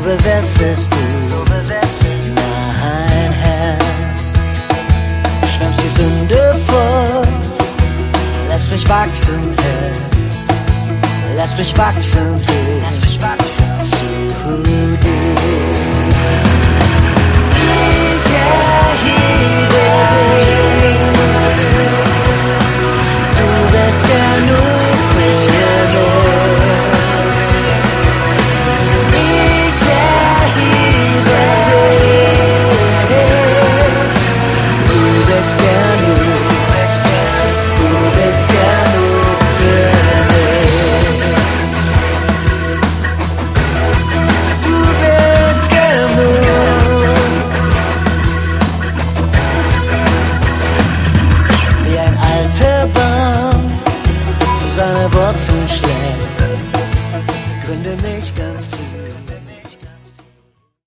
bewässerst du mein Herz. Schwemmst die Sünde fort, lass mich wachsen, Herr. Lass mich wachsen, Herr.